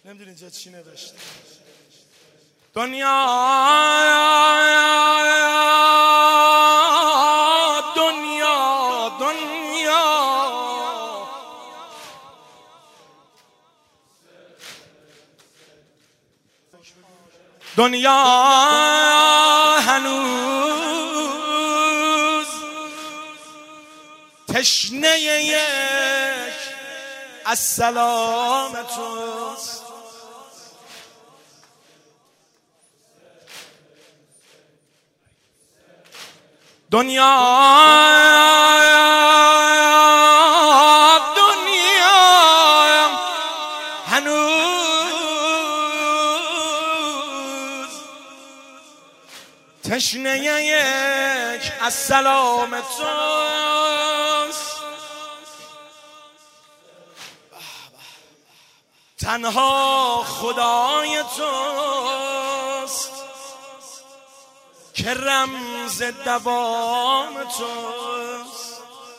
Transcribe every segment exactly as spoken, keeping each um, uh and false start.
نمیدونی اینجا چی نوشته؟ دنیا دنیا دنیا دنیا هنوز تشنه یک از سلام توست. دنیا دنیا هنوز تشنه یک از سلام توست. تنها خدای توست که رمز دوام توست.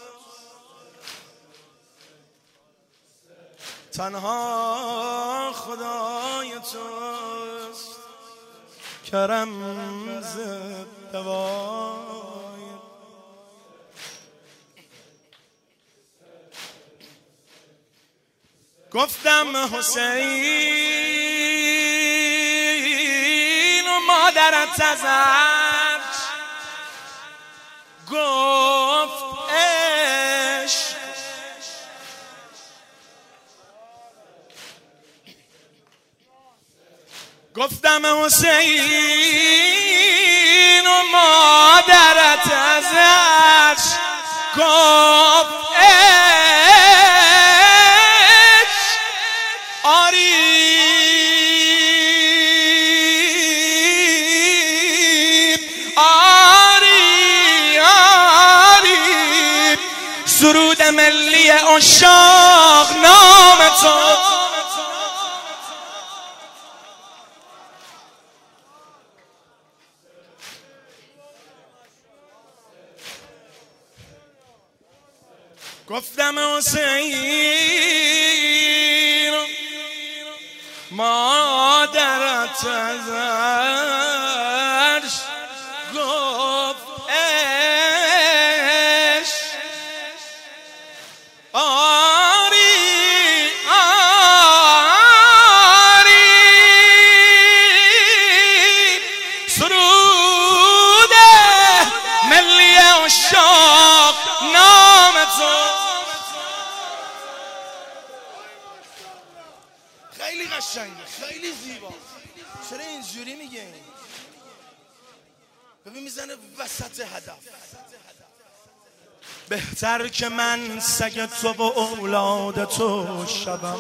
تنها خدای توست که رمز دوام. گفتم حسین و مادرت ازش گفت عشق. گفتم حسین و مادرت ازش گفت عشق. آری سرود ملی عشاق نام تو. گفتم حسین مادرت ازش گفت آری آری سرود ملی عشاق نام تو. خیلی قشنگه، خیلی زیبا. چرا اینجوری میگه این؟ ببین میزنه وسط هدف. بهتر که من سگ تو و اولاد تو شوم.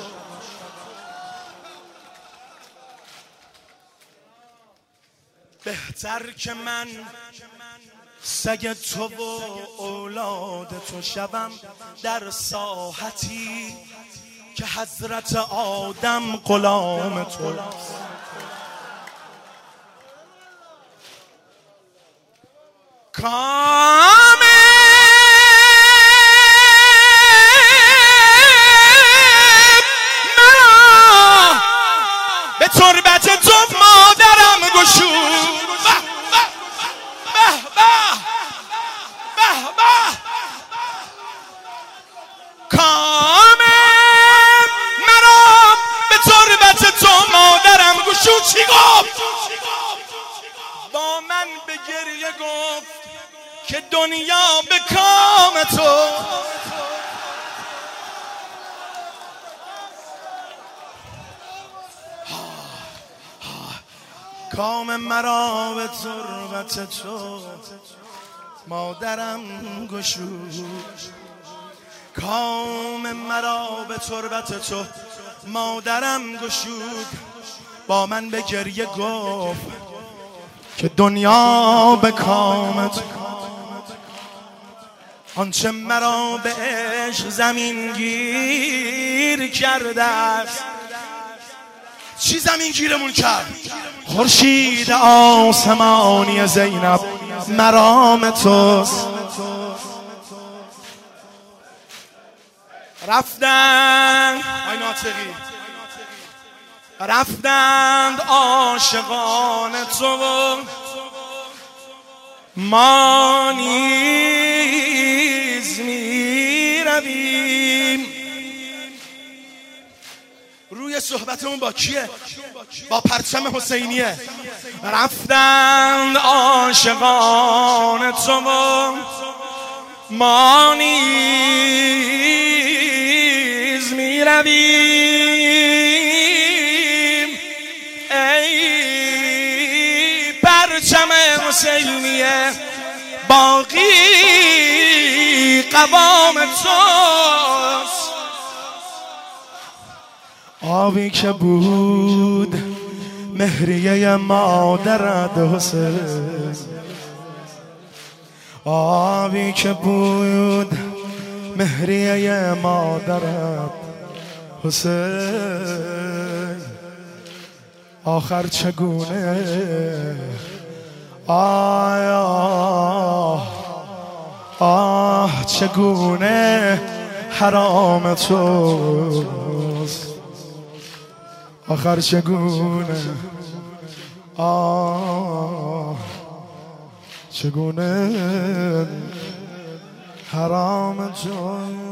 بهتر که من سگ تو و اولاد تو شوم در ساحتی که حضرت آدم غلام توست. کام به تربت تو مادرم گشود. به به به به کام مرا به تربت تو مادرم گشود. چی گفت؟ با من به گریه گفت که دنیا به کام تو. کام مرا به تربت تو مادرم گشود. کام مرا به تربت تو مادرم گشود. با من به گریه گفت که دنیا به کام تو. آنچه مرا به عشق زمین گیر کرده است. چی زمین گیرمون کرد؟ خورشید آسمانی زینب مرام توست. رفتن آی ناطقی رفتند عاشقان تو ما نیز می رویم. روی صحبتمون با کیه؟ با پرچم حسینیه. رفتند عاشقان تو ما نیز می رویم. ای پرچم حسینیه باقی قوام توست. آبی که بود مهریه مادرت حسین، آبی که بود مهریه مادرت حسین، آخر چگونه آیا آه چگونه حرام توست، آخر چگونه آه چگونه حرام توست.